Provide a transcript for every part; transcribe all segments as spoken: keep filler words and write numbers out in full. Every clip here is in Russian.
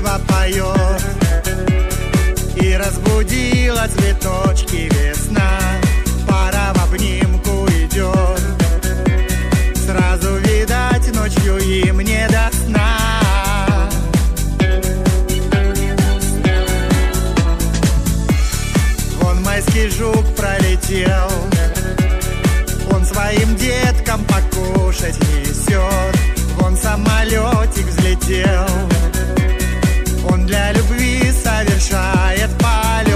красиво поет, и разбудила цветочки весна. Пора в обнимку идет, сразу видать, ночью им не до сна. Вон майский жук пролетел, он своим деткам покушать несет. Вон самолетик взлетел, он для любви совершает полет.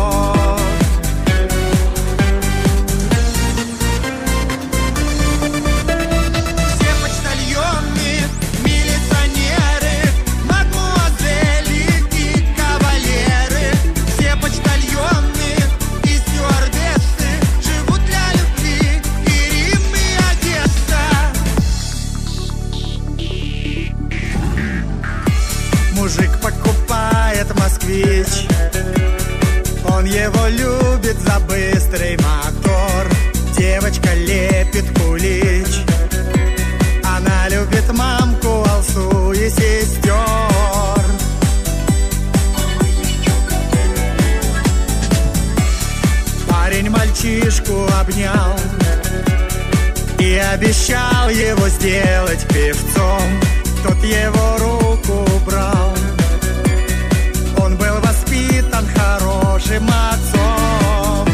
Все почтальоны, милиционеры, мадмуазели и кавалеры, все почтальоны и стюардессы живут для любви, и Рим, и Одесса. Мужик покупает москвич, он его любит за быстрый мотор. Девочка лепит кулич, она любит мамку, Алсу и сестер. Парень мальчишку обнял и обещал его сделать певцом. Тот его руку убрал, он был воспитан хорошим отцом.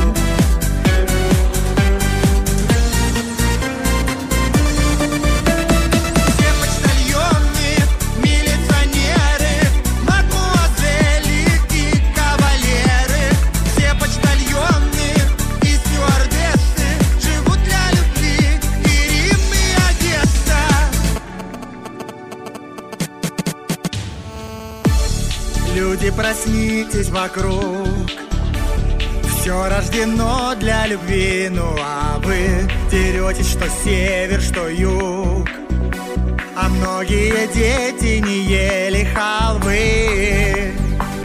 Все почтальоны, милиционеры, мадмуазели и кавалеры, все почтальоны и стюардессы живут для любви, и Рим, и Одесса. Люди, проснитесь вокруг, все рождено для любви. Ну а вы деретесь, что север, что юг, а многие дети не ели халвы.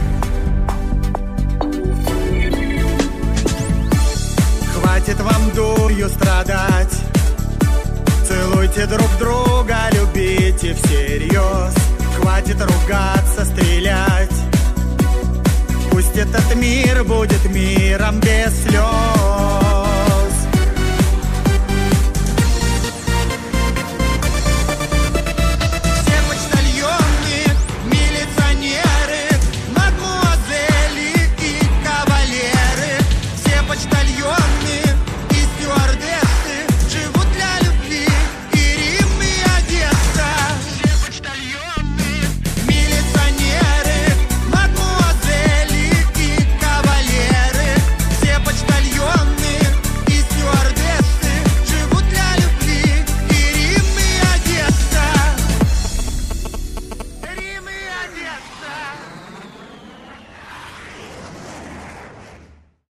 Хватит вам дурью страдать, целуйте друг друга, любите всерьез. Хватит ругаться, стрелять, пусть этот мир будет миром без слез.